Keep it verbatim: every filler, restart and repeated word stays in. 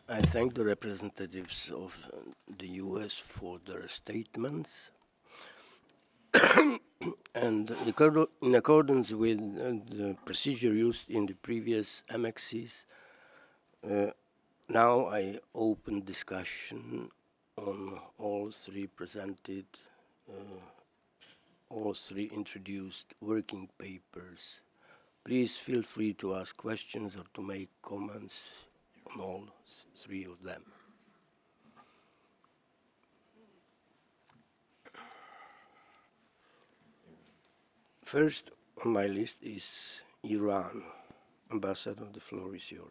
I thank the representatives of the U S for their statements. And in accordance with the procedure used in the previous M X Cs, uh, now I open discussion on all three presented, uh, all three introduced working papers. Please feel free to ask questions or to make comments on all three of them. First on my list is Iran. Ambassador, the floor is yours.